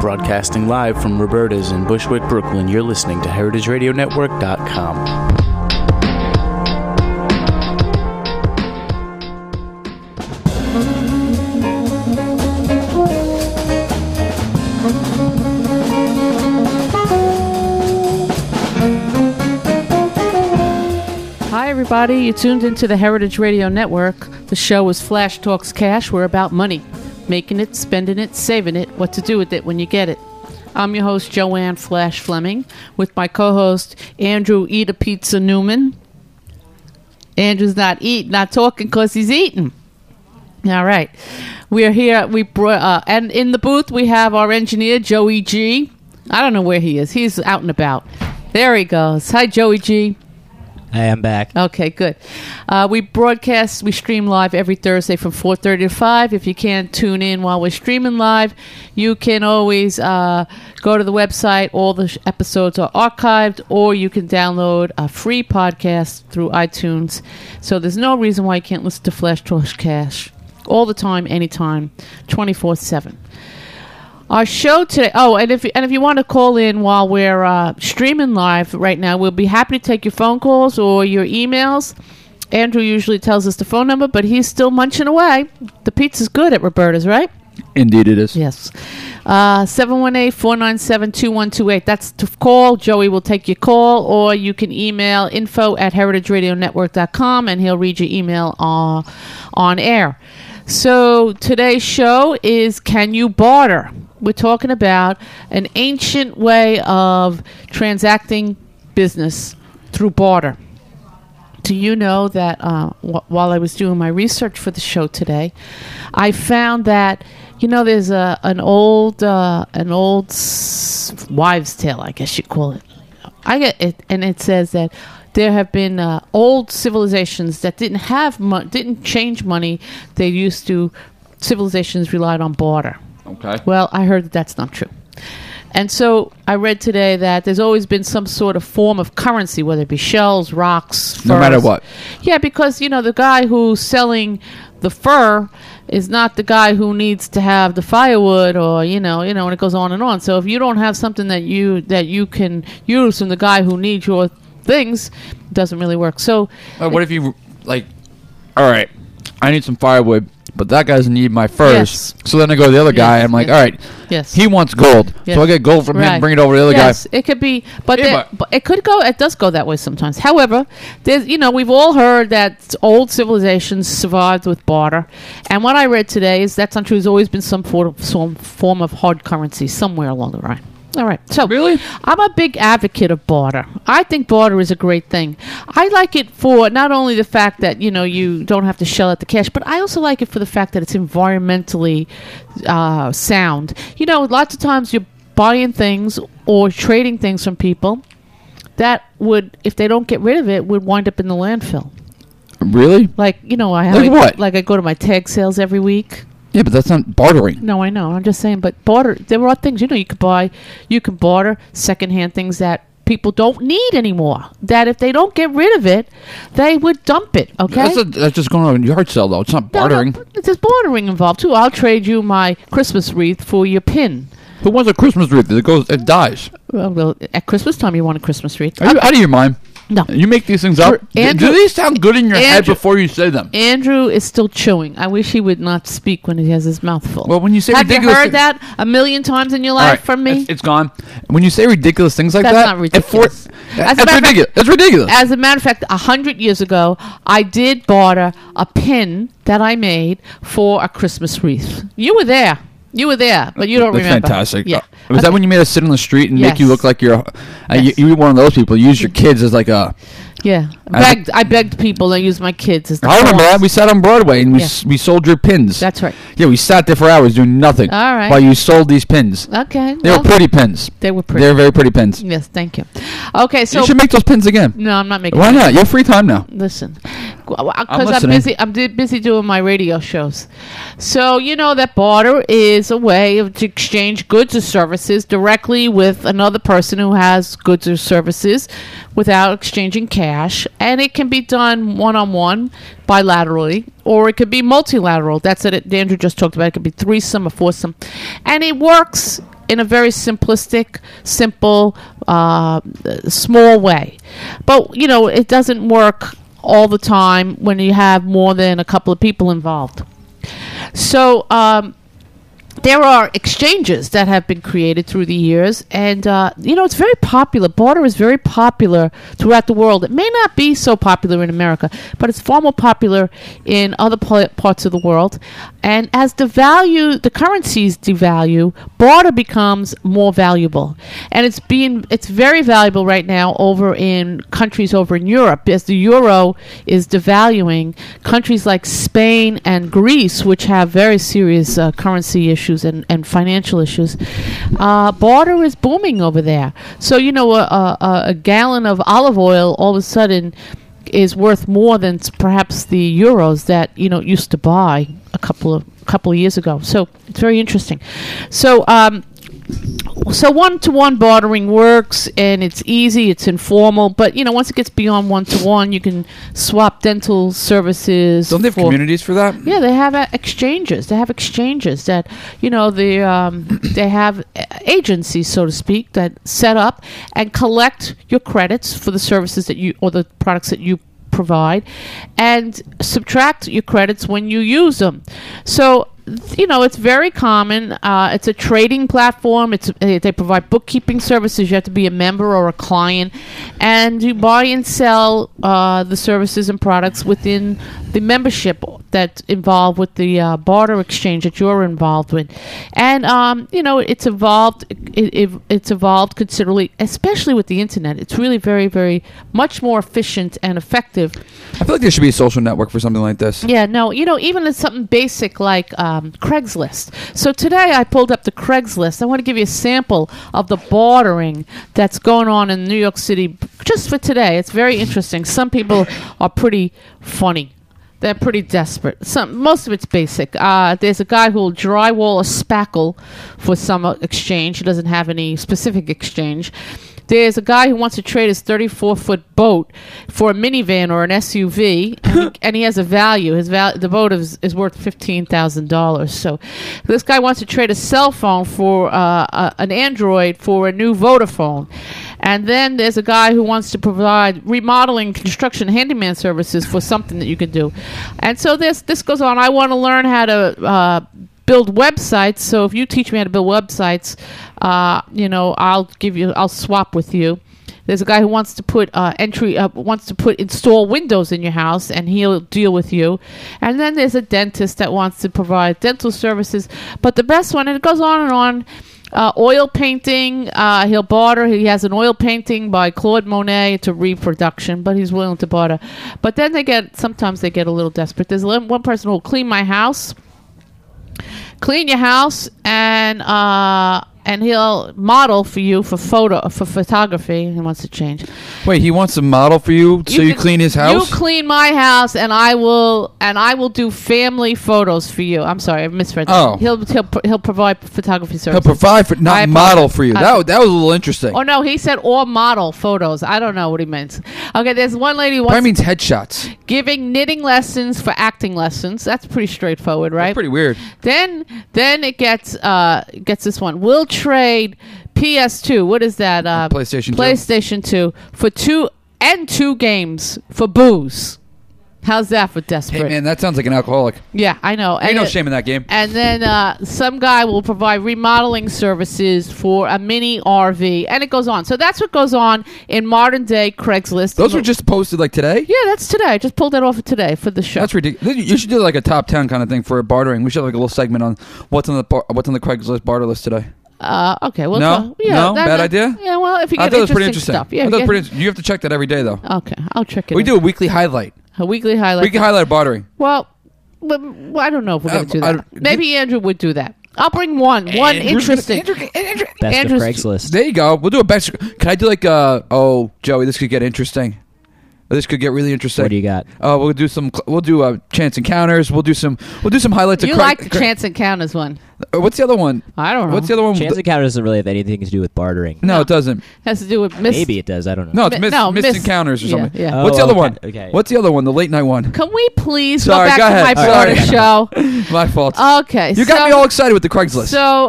Broadcasting live from Roberta's in Bushwick, Brooklyn, you're listening to HeritageRadioNetwork.com. Hi, everybody. You tuned into the Heritage Radio Network. The show is Flash Talks Cash. We're about money. Making it, spending it, saving it, what to do with it when you get it. I'm your host, Joanne Flash Fleming, with my co-host, Andrew Eat a Pizza Newman. Andrew's not talking because he's eating. All right. We're here. And in the booth, we have our engineer, Joey G. I don't know where he is. He's out and about. There he goes. Hi, Joey G. Hey, I'm back. Okay, good. We stream live every Thursday from 4:30 to 5. If you can't tune in while we're streaming live, you can always go to the website. All the episodes are archived, or you can download a free podcast through iTunes. So there's no reason why you can't listen to Flash Talks Cash all the time, anytime, 24/7. Our show today. Oh, and if you want to call in while we're streaming live right now, we'll be happy to take your phone calls or your emails. Andrew usually tells us the phone number, but he's still munching away. The pizza's good at Roberta's, right? Indeed, it is. Yes. 718-497-2128. That's to call. Joey will take your call, or you can email info@heritageradionetwork.com, and he'll read your email on air. So today's show is Can You Barter? We're talking about an ancient way of transacting business through barter. Do you know that while I was doing my research for the show today, I found that, there's an old wives' tale, I guess you call it. I get it, and it says that there have been old civilizations that didn't change money. Civilizations relied on barter. Okay. Well, I heard that that's not true. And so I read today that there's always been some sort of form of currency, whether it be shells, rocks, furs. No matter what. Yeah, because, the guy who's selling the fur is not the guy who needs to have the firewood, or, and it goes on and on. So if you don't have something that you can use from the guy who needs your things, it doesn't really work. So what if you, all right, I need some firewood, but that guy doesn't need my furs. Yes. So then I go to the other guy, and I'm like, all right, he wants gold. Yes. So I get gold from him, bring it over to the other guy. Yes, it could be, but it could go. It does go that way sometimes. However, there's, we've all heard that old civilizations survived with barter, and what I read today is that's untrue. There's always been some form of hard currency somewhere along the line. All right. So really, I'm a big advocate of barter. I think barter is a great thing. I like it for not only the fact that, you don't have to shell out the cash, but I also like it for the fact that it's environmentally sound. Lots of times you're buying things or trading things from people that would, if they don't get rid of it, would wind up in the landfill. Really? I go to my tag sales every week. Yeah, but that's not bartering. No, I know. I'm just saying, but barter, there are things, you can barter secondhand things that people don't need anymore. That if they don't get rid of it, they would dump it, okay? That's just going on a yard sale, though. It's not bartering. No, there's bartering involved, too. I'll trade you my Christmas wreath for your pin. Who wants a Christmas wreath? It dies. Well, at Christmas time, you want a Christmas wreath. Are you out of your mind? No. You make these things up? Andrew, do these sound good in your head before you say them? Andrew is still chewing. I wish he would not speak when he has his mouth full. Well, when you say Have ridiculous you heard that a million times in your life from me? It's gone. When you say ridiculous things like that's that... That's not ridiculous. That's ridiculous. That's ridiculous. As a matter of fact, 100 years ago, I did barter a pin that I made for a Christmas wreath. You were there. But you don't remember. That's fantastic. Yeah. Was that when you made us sit on the street and make you look like you're... you were one of those people. You use your kids as like a... Yeah. I begged people to use my kids as the I remember that. We sat on Broadway and we sold your pins. That's right. Yeah, we sat there for hours doing nothing. All right. While you sold these pins. Okay. They were pretty pins. They were pretty. They were very pretty pins. Yes, thank you. Okay, so... You should make those pins again. No, I'm not making Why not? You have free time now. Listen. Because I'm busy doing my radio shows. So, that barter is a way to exchange goods or services directly with another person who has goods or services without exchanging cash. And it can be done one-on-one, bilaterally, or it could be multilateral. That's it. Andrew just talked about it. It could be threesome or foursome. And it works in a very simplistic, simple, small way. But, it doesn't work all the time when you have more than a couple of people involved. So, there are exchanges that have been created through the years, and it's very popular. Barter is very popular throughout the world. It may not be so popular in America, but it's far more popular in other parts of the world. And as the currencies devalue, barter becomes more valuable, and it's very valuable right now over in countries over in Europe. As the euro is devaluing, countries like Spain and Greece, which have very serious currency issues and financial issues, barter is booming over there. So a gallon of olive oil all of a sudden is worth more than perhaps the euros that used to buy a couple of years ago. So it's very interesting. So one-to-one bartering works, and it's easy, it's informal, but once it gets beyond one-to-one, you can swap dental services. Don't they have communities for that? Yeah, they have exchanges. They have exchanges that they have agencies, so to speak, that set up and collect your credits for the services that you or the products that you provide, and subtract your credits when you use them. So it's very common. It's a trading platform. They provide bookkeeping services. You have to be a member or a client, and you buy and sell the services and products within the membership that's involved with the barter exchange that you're involved with. And it's evolved. It's evolved considerably, especially with the internet. It's really very, very much more efficient and effective. I feel like there should be a social network for something like this. Yeah, no, even it's something basic like Craigslist. So today I pulled up the Craigslist. I want to give you a sample of the bartering that's going on in New York City just for today. It's very interesting. Some people are pretty funny. They're pretty desperate. Most of it's basic. There's a guy who will drywall a spackle for some exchange. He doesn't have any specific exchange. There's a guy who wants to trade his 34-foot boat for a minivan or an SUV, and he has a value. The boat is worth $15,000. So this guy wants to trade a cell phone for an Android for a new Vodafone. And then there's a guy who wants to provide remodeling, construction, handyman services for something that you can do. And so this goes on. I want to learn how to build websites. So if you teach me how to build websites, I'll swap with you. There's a guy who wants to put install windows in your house, and he'll deal with you. And then there's a dentist that wants to provide dental services. But the best one, and it goes on and on. Oil painting, he'll barter. He has an oil painting by Claude Monet. It's a reproduction, but he's willing to barter. But then sometimes they get a little desperate. There's one person who will clean my house. Clean your house, and he'll model for you for photography. He wants to change. Wait, he wants to model for you so you clean his house? You clean my house, and I will do family photos for you. I'm sorry, I misread that. Oh. He'll provide photography services. He'll provide for not model for you. That was a little interesting. Oh no, he said or model photos. I don't know what he meant. Okay, there's one lady who probably means headshots. Giving knitting lessons for acting lessons. That's pretty straightforward, right? That's pretty weird. Then it gets this one. We'll trade PS2. What is that? PlayStation 2. PlayStation 2 for two games for booze. How's that for desperate? Hey man, that sounds like an alcoholic. Yeah, I know. Ain't no shame in that game. And then some guy will provide remodeling services for a mini RV, and it goes on. So that's what goes on in modern day Craigslist. Those were just posted like today? Yeah, that's today. I just pulled that off of today for the show. That's ridiculous. You should do like a top 10 kind of thing for bartering. We should have like a little segment on what's on the Craigslist barter list today. Okay. Well, no, bad idea. Yeah, well, if you get interesting stuff, yeah, you have to check that every day, though. Okay, I'll check it. We do a weekly highlight. A weekly highlight. Weekly highlight of bartering. Well, I don't know if we're going to do that. Maybe Andrew would do that. I'll bring one interesting. Best of Craigslist. There you go. We'll do a best. Can I do like Joey, this could get interesting. This could get really interesting. What do you got? We'll do chance encounters. We'll do some highlights. You like the chance encounters one? What's the other one? I don't know. What's the other one? Transit counter doesn't really have anything to do with bartering. No, it doesn't. Has to do with missed. Maybe it does. I don't know. No, it's missed encounters or something. Yeah, yeah. What's the other one? Okay. What's the other one? The late night one. Can we please Sorry, go back go to ahead. my Sorry. border show? My fault. Okay. You got me all excited with the Craigslist.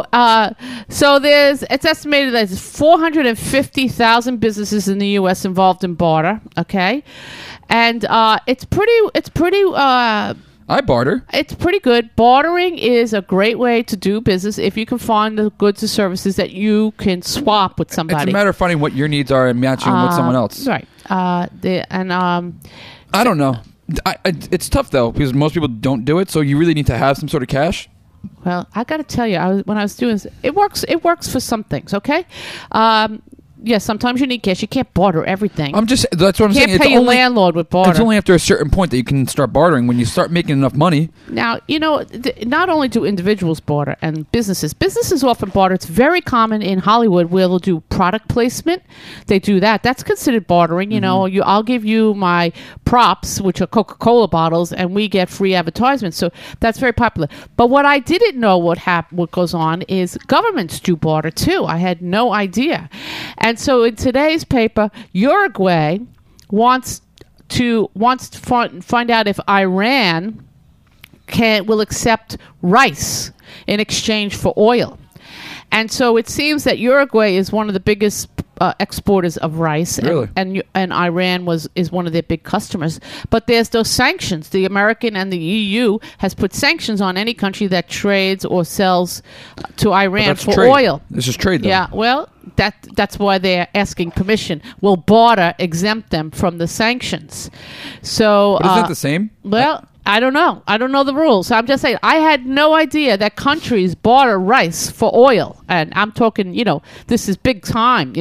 So it's estimated that there's 450,000 businesses in the U.S. involved in barter. Okay, and it's pretty. I barter. It's pretty good. Bartering is a great way to do business if you can find the goods or services that you can swap with somebody. It's a matter of finding what your needs are and matching them with someone else. Right. I don't know. It's tough though because most people don't do it. So you really need to have some sort of cash. Well, I got to tell you, when I was doing this, it works. It works for some things. Okay. Yes, sometimes you need cash. You can't barter everything. That's what I'm saying. You can't pay your landlord with barter. It's only after a certain point that you can start bartering. When you start making enough money. Now, not only do individuals barter and businesses often barter. It's very common in Hollywood where they'll do product placement. They do that. That's considered bartering. I'll give you my props, which are Coca-Cola bottles, and we get free advertisements. So that's very popular. But what I didn't know what goes on is governments do barter too. I had no idea. And so in today's paper, Uruguay wants to find out if Iran will accept rice in exchange for oil. And so it seems that Uruguay is one of the biggest exporters of rice, really? and Iran is one of their big customers. But there's those sanctions. The American and the EU has put sanctions on any country that trades or sells to Iran for trade. Oil. This is trade, though. Yeah, well, that's why they're asking permission. Will barter exempt them from the sanctions? So, but isn't it the same? Well, I don't know. I don't know the rules. I'm just saying, I had no idea that countries barter rice for oil. And I'm talking, this is big time.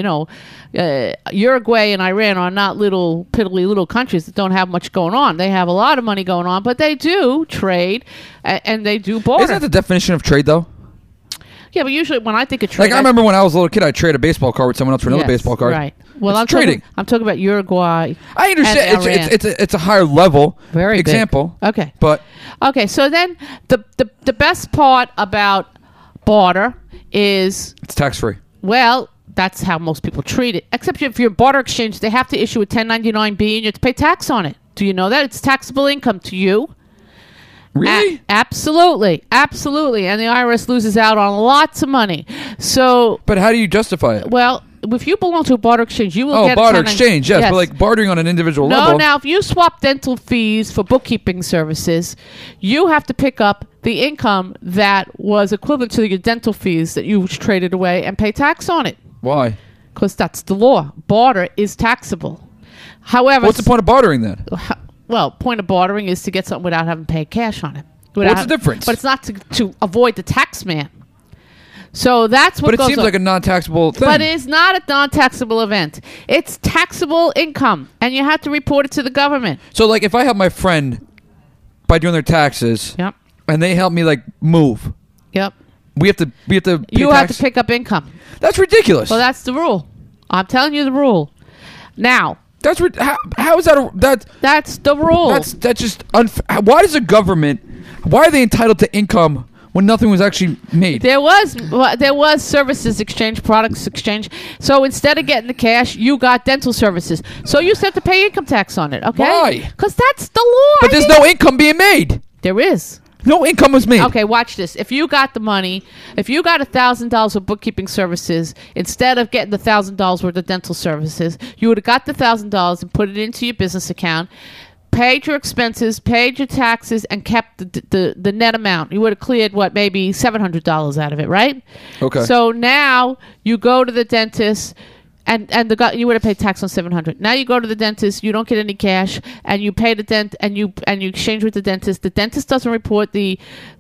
Uruguay and Iran are not little, piddly little countries that don't have much going on. They have a lot of money going on, but they do trade and they do barter. Isn't that the definition of trade, though? Yeah, but usually when I think of trade... I remember when I was a little kid, I'd trade a baseball card with someone else for another baseball card. Right. Well, I'm trading. I'm talking about Uruguay. I understand. It's a higher level Very example. Big. Okay. But okay, so then the best part about barter is... It's tax-free. Well, that's how most people treat it. Except if you're a barter exchange, they have to issue a 1099-B and you have to pay tax on it. Do you know that? It's taxable income to you. Really? Absolutely. Absolutely. And the IRS loses out on lots of money. So... But how do you justify it? Well... If you belong to a barter exchange, you will get barter exchange, yes, but like bartering on an individual level. No, now if you swap dental fees for bookkeeping services, you have to pick up the income that was equivalent to your dental fees that you traded away and pay tax on it. Why? Because that's the law. Barter is taxable. However, what's the point of bartering then? Well, point of bartering is to get something without having to pay cash on it. What's the difference? But it's not to avoid the tax man. So that's what But it goes seems on. like a non-taxable thing. But it's not a non-taxable event. It's taxable income, and you have to report it to the government. So, like, if I help my friend by doing their taxes, Yep. and they help me, like, move, Yep. we have to pay You have tax? to pick up income. That's ridiculous. Well, that's the rule. I'm telling you the rule. Now. How is that That's the rule. That's just unfair. Why does the government? Why are they entitled to income when nothing was actually made? There was services exchange, products exchange. So instead of getting the cash, you got dental services. So you still have to pay income tax on it. Okay? Why? Because that's the law. But there's no income being made. There is. No income was made. Okay, watch this. If you got the money, if you got $1,000 of bookkeeping services, instead of getting the $1,000 worth of dental services, you would have got the $1,000 and put it into your business account, paid your expenses, paid your taxes, and kept the net amount. You would have cleared, maybe $700 out of it, right? Okay. So now you go to the dentist, and you would have paid tax on $700. Now you go to the dentist, you don't get any cash, and you pay the dent, and you exchange with the dentist. The dentist doesn't report the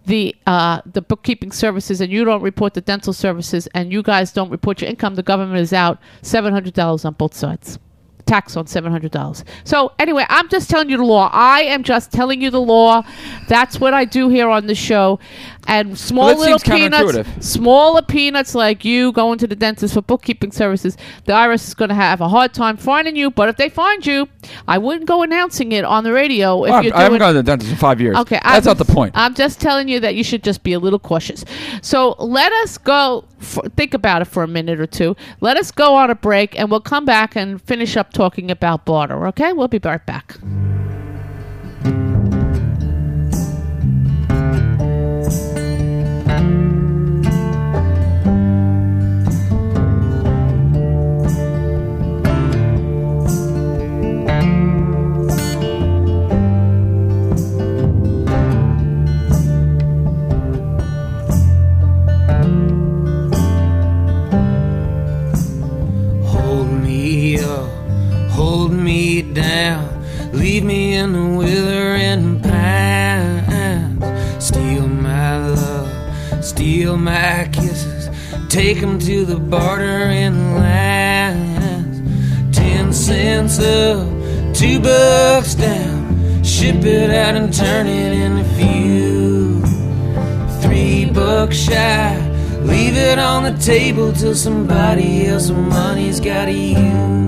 bookkeeping services, and you don't report the dental services, and you guys don't report your income. The government is out $700 on both sides. tax on $700. So anyway, I'm just telling you the law. I am just telling you the law. That's what I do here on the show. And smaller peanuts like you going to the dentist for bookkeeping services, the IRS is going to have a hard time finding you. But if they find you, I wouldn't go announcing it on the radio. I haven't gone to the dentist in 5 years. Okay, that's not the point. I'm just telling you that you should just be a little cautious. So let us go. Think about it for a minute or two. Let us go on a break, and we'll come back and finish up talking about barter. Okay, we'll be right back. Hold me down, leave me in the withering pines. Steal my love, steal my kisses, take them to the bartering lands. 10 cents up, $2 down, ship it out and turn it into fuel. $3 shy, leave it on the table till somebody else's money's gotta use.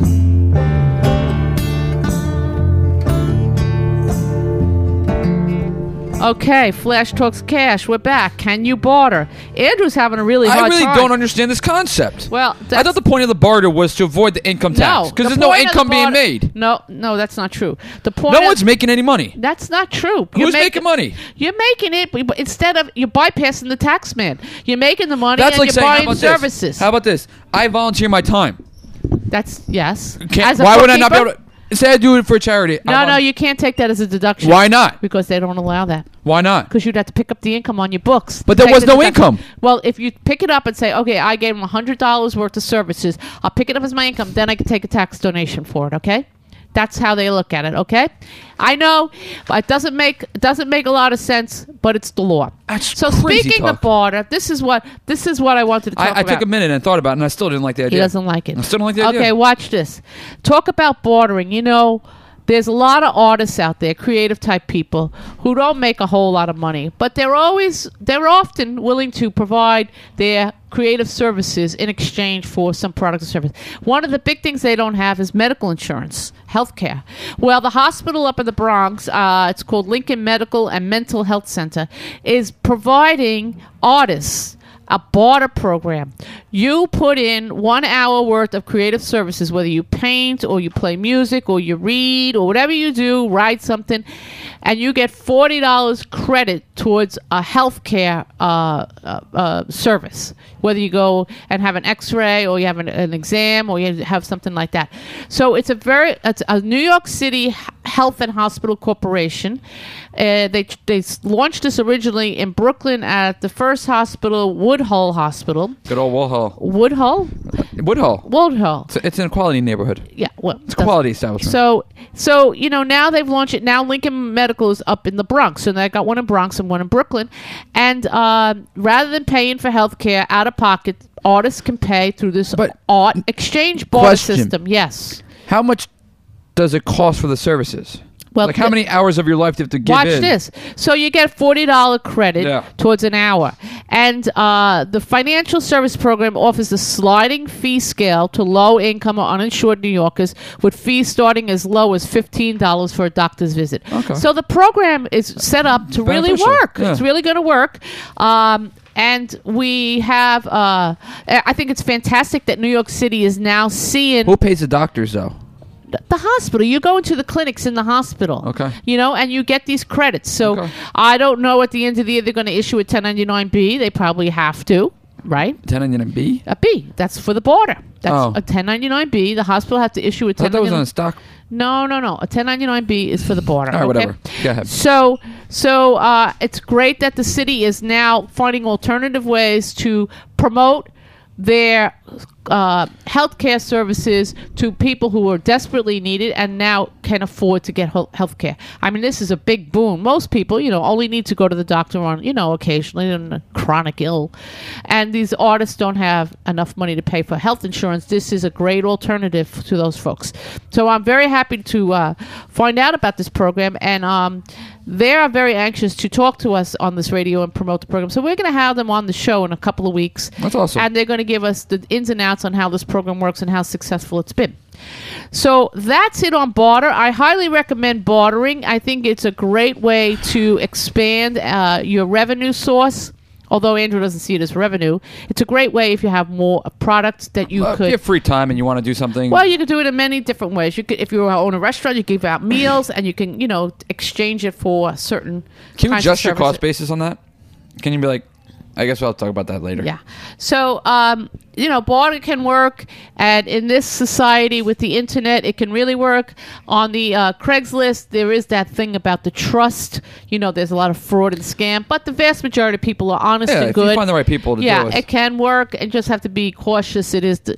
Okay, Flash Talks Cash. We're back. Can you barter? Andrew's having a really hard time. I really don't understand this concept. Well, I thought the point of the barter was to avoid the income tax because there's no income being made. No, that's not true. The point. No one's making any money. That's not true. Who's making money? You're making it, but instead of you're bypassing the tax man. You're making the money that's and like you're saying, buying services. How about this? I volunteer my time. That's yes. Why would I not be able to? Say I do it for a charity. No, you can't take that as a deduction. Why not? Because they don't allow that. Why not? Because you'd have to pick up the income on your books. But there was no income. Well, if you pick it up and say, okay, I gave them $100 worth of services, I'll pick it up as my income, then I can take a tax donation for it, okay? That's how they look at it, okay? I know, but it doesn't make a lot of sense, but it's the law. That's so crazy speaking talk. of barter, this is what I wanted to talk about. I took a minute and thought about it, and I still didn't like the idea. He doesn't like it. I still don't like the idea. Okay, watch this. Talk about bartering. You know, there's a lot of artists out there, creative type people, who don't make a whole lot of money, but they're often willing to provide their creative services in exchange for some product or service. One of the big things they don't have is medical insurance, healthcare. Well, the hospital up in the Bronx, it's called Lincoln Medical and Mental Health Center, is providing artists a barter program. You put in 1 hour worth of creative services, whether you paint or you play music or you read or whatever you do, write something, and you get $40 credit towards a healthcare service, whether you go and have an x-ray or you have an exam or you have something like that. So it's a New York City Health and Hospital Corporation. They launched this originally in Brooklyn at the first hospital, Woodhull Hospital. Good old Woodhull. Woodhull? Woodhull. It's in a quality neighborhood. Yeah, well, it's a quality establishment. So now they've launched it. Now Lincoln Medical is up in the Bronx, so they got one in Bronx and one in Brooklyn. And rather than paying for health care out of pocket, artists can pay through this art exchange barter system. Yes. How much does it cost for the services? Well, how many hours of your life do you have to give in? Watch this. So you get $40 credit towards an hour. And the financial service program offers a sliding fee scale to low-income or uninsured New Yorkers, with fees starting as low as $15 for a doctor's visit. Okay. So the program is set up to really work. Yeah. It's really going to work. And we have, I think it's fantastic that New York City is now seeing... Who pays the doctors, though? The hospital. You go into the clinics in the hospital. Okay. And you get these credits. So I don't know at the end of the year they're going to issue a 1099-B. They probably have to, right? 1099-B? A B. That's for the border. That's a 1099-B. The hospital have to issue a 1099. I thought that was on stock. No. A 1099-B is for the border. All right, whatever. Go ahead. So it's great that the city is now finding alternative ways to promote their healthcare services to people who are desperately needed and now can afford to get healthcare. I mean, this is a big boon. Most people, only need to go to the doctor on, occasionally and chronic ill. And these artists don't have enough money to pay for health insurance. This is a great alternative to those folks. So I'm very happy to find out about this program. And they are very anxious to talk to us on this radio and promote the program. So we're going to have them on the show in a couple of weeks. That's awesome. And they're going to give us the ins and outs on how this program works and how successful it's been. So that's it on barter. I highly recommend bartering. I think it's a great way to expand your revenue source. Although Andrew doesn't see it as revenue, it's a great way if you have more products that you could. If you have free time and you want to do something. Well, you could do it in many different ways. You could, if you own a restaurant, you give out meals, and you can, exchange it for certain. Can you adjust your cost basis on that? Can you be like, I guess I'll talk about that later. Yeah. So, barter can work, and in this society with the internet, it can really work. On the Craigslist, there is that thing about the trust. There's a lot of fraud and scam, but the vast majority of people are honest and good. Yeah, if you find the right people to deal with. Yeah, it can work, and just have to be cautious. It is, the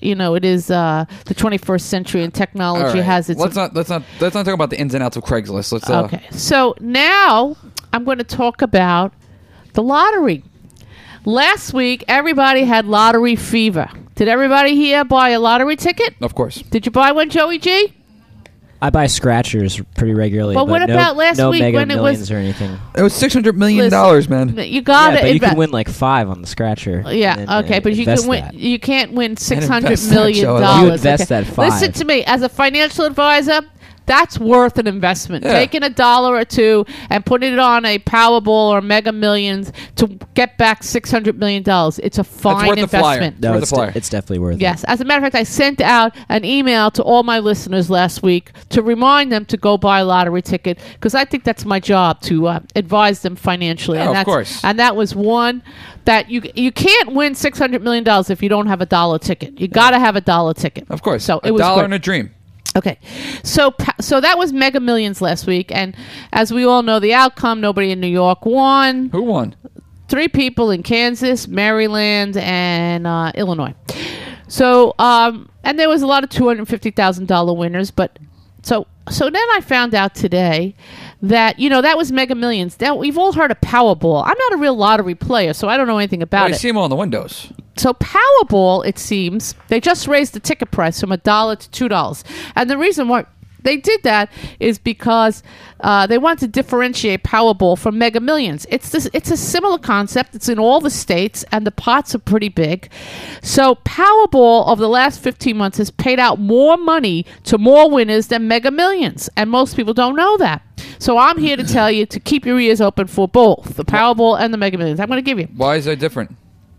21st century, and technology has its. Let's not talk about the ins and outs of Craigslist. Okay. So now I'm going to talk about the lottery. Last week, everybody had lottery fever. Did everybody here buy a lottery ticket? Of course. Did you buy one, Joey G? I buy scratchers pretty regularly. Well, what about last week Mega when it was or anything? It was $600 million, man. You got it. But you can win like 5 on the scratcher. Yeah, okay, but you can win. That. You can't win $600 $600 million. You invest that 5. Listen to me, as a financial advisor. That's worth an investment. Yeah. Taking $1 or $2 and putting it on a Powerball or Mega Millions to get back $600 million. It's a fine investment. No, it's definitely worth it. Yes. As a matter of fact, I sent out an email to all my listeners last week to remind them to go buy a lottery ticket because I think that's my job to advise them financially. Yeah, and of course. And that was one that you can't win $600 million if you don't have a dollar ticket. You got to have a dollar ticket. Of course. So it was $1 great. and a dream. Okay, so that was Mega Millions last week, and as we all know the outcome, nobody in New York won. Who won? 3 people in Kansas, Maryland, and Illinois. So, and there was a lot of $250,000 winners, but so then I found out today that, that was Mega Millions. Now, we've all heard of Powerball. I'm not a real lottery player, so I don't know anything about it. You see them all on the windows. So Powerball, it seems, they just raised the ticket price from $1 to $2. And the reason why they did that is because they want to differentiate Powerball from Mega Millions. It's a similar concept. It's in all the states, and the pots are pretty big. So Powerball, over the last 15 months, has paid out more money to more winners than Mega Millions. And most people don't know that. So I'm here to tell you to keep your ears open for both, the Powerball and the Mega Millions. I'm going to give you. Why is that different?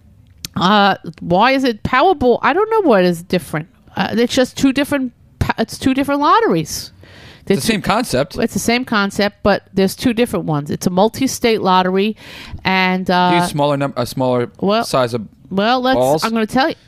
Why is it Powerball? I don't know what is different. It's just two different lotteries. It's the same concept. It's the same concept, but there's 2 different ones. It's a multi-state lottery, and a smaller size of balls? I'm going to tell you.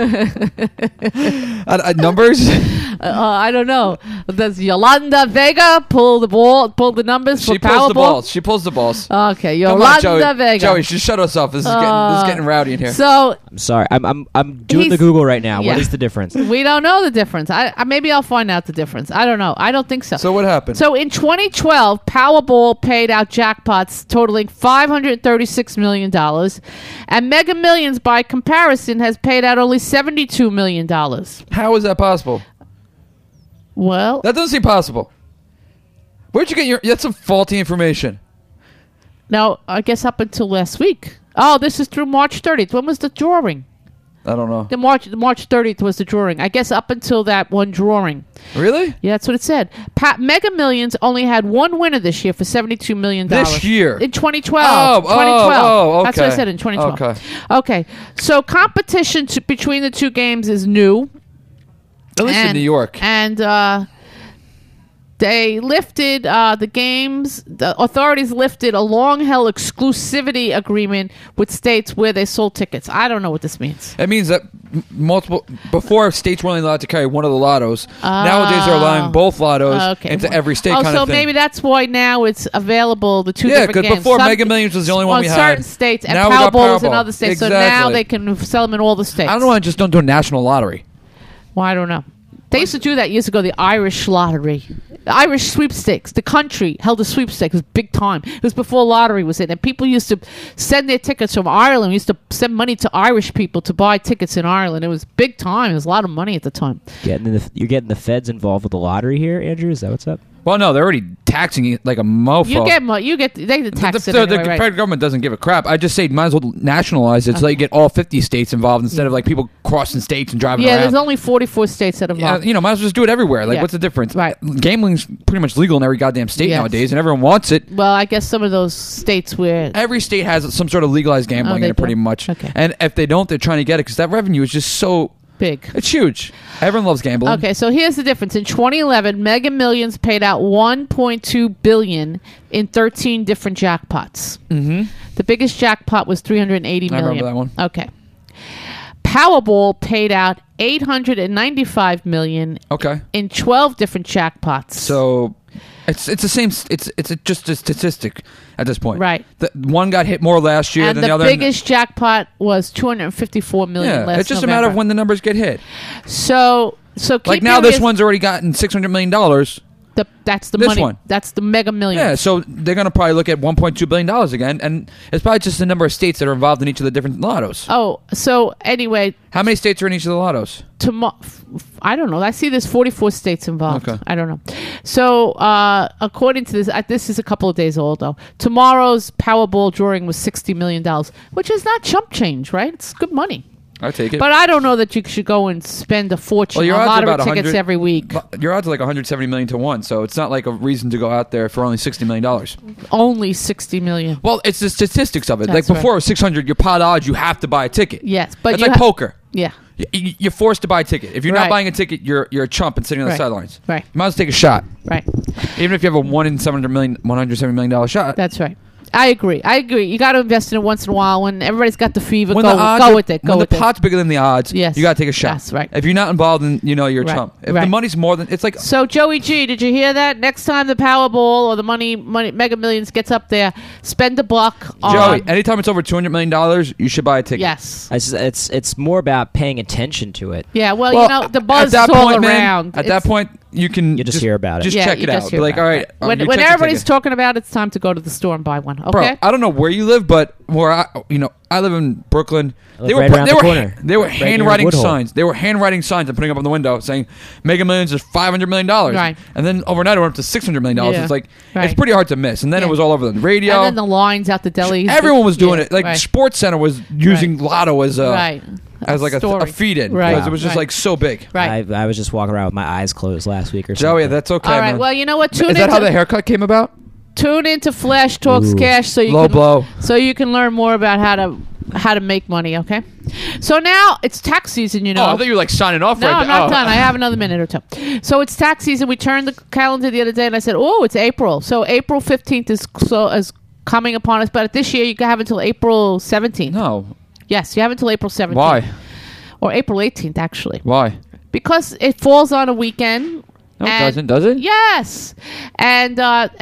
Numbers? I don't know. Does Yolanda Vega pull the numbers for Powerball? She pulls the balls. Okay, Yolanda Vega. Joey, just shut us off. This is getting rowdy in here. So I'm sorry. I'm doing the Google right now. Yeah. What is the difference? We don't know the difference. Maybe I'll find out the difference. I don't know. I don't think so. So what happened? So in 2012, Powerball paid out jackpots totaling $536 million, and Mega Millions, by comparison, has paid out only $72 million. How is that possible? Well, that doesn't seem possible. Where'd you get that's some faulty information. Now, I guess up until last week. Oh, this is through March 30th. When was the drawing? I don't know. The March 30th was the drawing. I guess up until that one drawing. Really? Yeah, that's what it said. Mega Millions only had one winner this year for $72 million. This year? In 2012. Oh, okay. That's what I said, in 2012. Okay. So competition between the 2 games is new. At least in New York. And They lifted the authorities lifted a long-held exclusivity agreement with states where they sold tickets. I don't know what this means. It means that before states were only allowed to carry one of the lottos. Nowadays they're allowing both lottos into every state kind of thing. Maybe that's why now it's available, the two different games. Yeah, because before Mega Millions was the only one we had. certain states, and now Powerball was in other states. Exactly. So now they can sell them in all the states. I don't know why I just don't do a national lottery. Well, I don't know. They used to do that years ago, the Irish lottery. The Irish sweepstakes. The country held a sweepstakes. It was big time. It was before lottery was in. And people used to send their tickets from Ireland. We used to send money to Irish people to buy tickets in Ireland. It was big time. It was a lot of money at the time. You're getting the feds involved with the lottery here, Andrew? Is that what's up? Well, no, they're already taxing it like a mofo. They tax it The anyway, right? federal government doesn't give a crap. I just say might as well nationalize it so that you get all 50 states involved instead of like people crossing states and driving around. Yeah, there's only 44 states that are involved. Yeah, might as well just do it everywhere. Like, what's the difference? Right. Gambling's pretty much legal in every goddamn state nowadays, and everyone wants it. Well, I guess some of those states where... Every state has some sort of legalized gambling in it pretty much. Okay. And if they don't, they're trying to get it because that revenue is just so... big. It's huge. Everyone loves gambling. Okay, so here's the difference. In 2011, Mega Millions paid out $1.2 billion in 13 different jackpots. Mm-hmm. The biggest jackpot was $380 million. I remember that one. Okay. Powerball paid out $895 million in 12 different jackpots. So it's the same. It's just a statistic at this point. Right. The one got hit more last year than the other. And the biggest jackpot was $254 million last it's just November. a matter of when the numbers get hit. So keep like now, this one's already gotten $600 million. That's the this money. One. That's the Mega Millions. Yeah, so they're going to probably look at $1.2 billion again, and it's probably just the number of states that are involved in each of the different lottos. Oh, so anyway... How many states are in each of the lottos? I don't know. I see there's 44 states involved. Okay. I don't know. So, according to this, this is a couple of days old, though. Tomorrow's Powerball drawing was $60 million, which is not chump change, right? It's good money. I take it. But I don't know that you should go and spend a fortune on lottery tickets every week. Your odds are like $170 million to 1, so it's not like a reason to go out there for only $60 million. Only $60 million. Well, it's the statistics of it. That's like before it was 600, your pot odds, you have to buy a ticket. Yes, but it's like poker. Yeah. You're forced to buy a ticket. If you're not buying a ticket, you're a chump and sitting on the sidelines. Right. You might as well take a shot. Right. Even if you have a $170 million shot. That's right. I agree. You got to invest in it once in a while. When everybody's got the fever, go with it. When the pot's bigger than the odds, you got to take a shot. That's right. If you're not involved, then you're a chump. If the money's more than... It's like... So, Joey G, did you hear that? Next time the Powerball or the money Mega Millions gets up there, spend a buck on... Joey, anytime it's over $200 million, you should buy a ticket. Yes. It's more about paying attention to it. Yeah, well, the buzz is all around. At that point... You just hear about it. Just check it out. Be like, all right. When everybody's talking about it, it's time to go to the store and buy one. Okay. Bro, I don't know where you live, but where I live in Brooklyn. They were handwriting signs. They were handwriting signs and putting up on the window saying Mega Millions is $500 million. Right. And then overnight it went up to $600 million. Yeah. It's like it's pretty hard to miss. And then it was all over the radio. And then the lines out the deli. Everyone was doing it. Like Sports Center was using Lotto as a as like a feed-in. Right. Because it was just like so big. Right. I was just walking around with my eyes closed last week or something. Joey, that's okay, all right. man. Well, you know what? Is that how the haircut came about? Tune into Flash Talks Cash so you can learn more about how to make money, okay? So now it's tax season, Oh, I thought you were like signing off no, right I'm not done. I have another minute or two. So it's tax season. We turned the calendar the other day and I said, oh, it's April. So April 15th is coming upon us. But this year you have until April 17th. No. Yes, you have until April 17th. Why? Or April 18th, actually. Why? Because it falls on a weekend. No, it doesn't, does it? Yes. And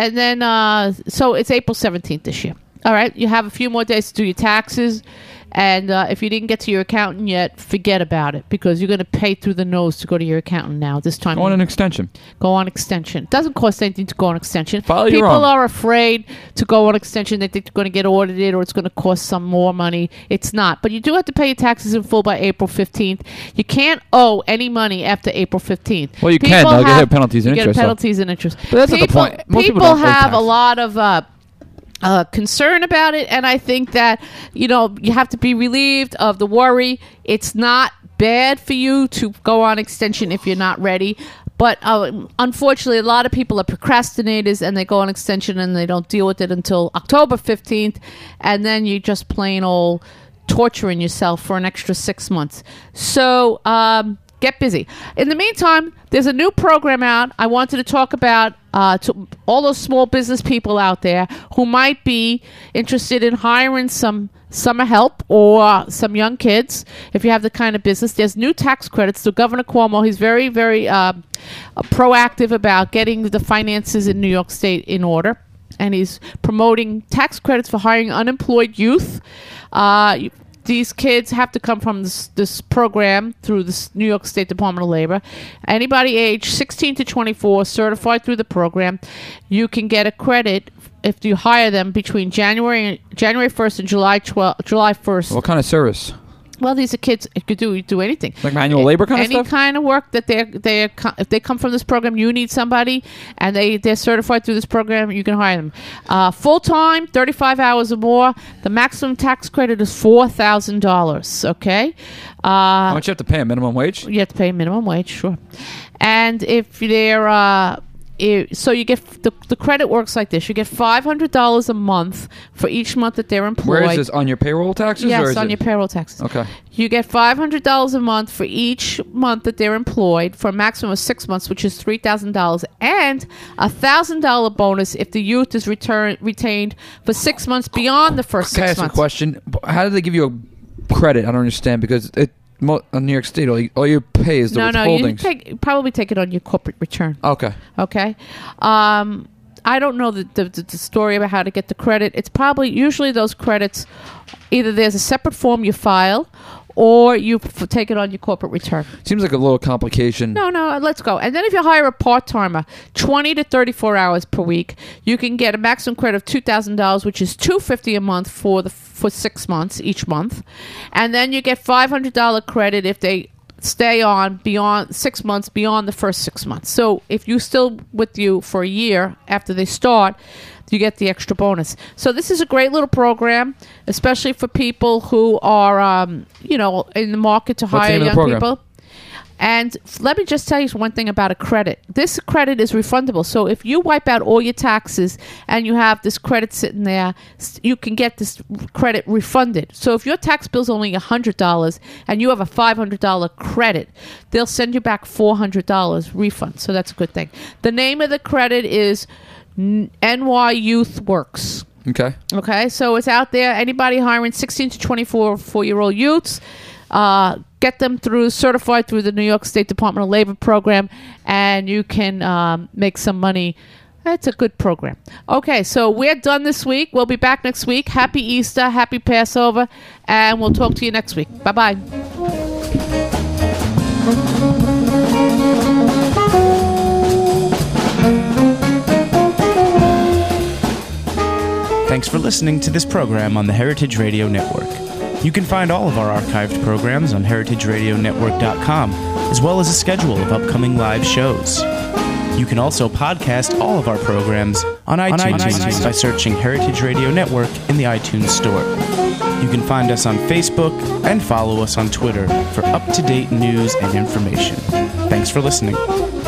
then so it's April 17th this year. All right. You have a few more days to do your taxes. And if you didn't get to your accountant yet, forget about it because you're going to pay through the nose to go to your accountant now. This time, go on an extension. Go on extension. It doesn't cost anything to go on extension. People are afraid to go on extension. They think they're going to get audited or it's going to cost some more money. It's not. But you do have to pay your taxes in full by April 15th. You can't owe any money after April 15th. Well, you can. They'll get penalties and interest. Penalties and interest. But that's not the point. Most people have a lot of... concern about it, and I think that you have to be relieved of the worry. It's not bad for you to go on extension if you're not ready, but unfortunately a lot of people are procrastinators and they go on extension and they don't deal with it until October 15th, and then you're just plain old torturing yourself for an extra 6 months. So get busy. In the meantime, there's a new program out. I wanted to talk about to all those small business people out there who might be interested in hiring some summer help or some young kids. If you have the kind of business, there's new tax credits. So Governor Cuomo, he's very, very proactive about getting the finances in New York State in order. And he's promoting tax credits for hiring unemployed youth. These kids have to come from this program through the New York State Department of Labor. Anybody age 16 to 24 certified through the program, you can get a credit if you hire them between January 1st and July 1st. What kind of service? Well, these are kids. It could do anything. Like manual labor kind of stuff? Any kind of work that if they come from this program, you need somebody, and they're certified through this program, you can hire them. Full-time, 35 hours or more. The maximum tax credit is $4,000, okay? How much you have to pay, a minimum wage? You have to pay a minimum wage, sure. And if they're... so you get the credit works like this. You get $500 a month for each month that they're employed. Where is this, on your payroll taxes? Yes, or is on your payroll taxes. Okay. You get $500 a month for each month that they're employed for a maximum of 6 months, which is $3,000, and a $1,000 bonus if the youth is retained for 6 months beyond the first 6 months. Can I ask a question? How do they give you a credit? I don't understand, because in New York State, all you pay is the withholdings. You probably take it on your corporate return. Okay. I don't know the story about how to get the credit. It's probably usually those credits, either there's a separate form you file, or you take it on your corporate return. Seems like a little complication. No, let's go. And then if you hire a part-timer, 20 to 34 hours per week, you can get a maximum credit of $2,000, which is $250 a month for 6 months each month. And then you get $500 credit if they stay on beyond 6 months, beyond the first 6 months. So if you're still with you for a year after they start, you get the extra bonus. So this is a great little program, especially for people who are, in the market to hire young people. And let me just tell you one thing about a credit. This credit is refundable. So if you wipe out all your taxes and you have this credit sitting there, you can get this credit refunded. So if your tax bill's only $100 and you have a $500 credit, they'll send you back $400 refund. So that's a good thing. The name of the credit is NY Youth Works. Okay, so it's out there. Anybody hiring 16 to 24-year-old youths, get them certified through the New York State Department of Labor program, and you can make some money. It's a good program. Okay, so we're done this week. We'll be back next week. Happy Easter, happy Passover, and we'll talk to you next week. Bye-bye. Thanks for listening to this program on the Heritage Radio Network. You can find all of our archived programs on heritageradionetwork.com, as well as a schedule of upcoming live shows. You can also podcast all of our programs on iTunes by searching Heritage Radio Network in the iTunes Store. You can find us on Facebook and follow us on Twitter for up-to-date news and information. Thanks for listening.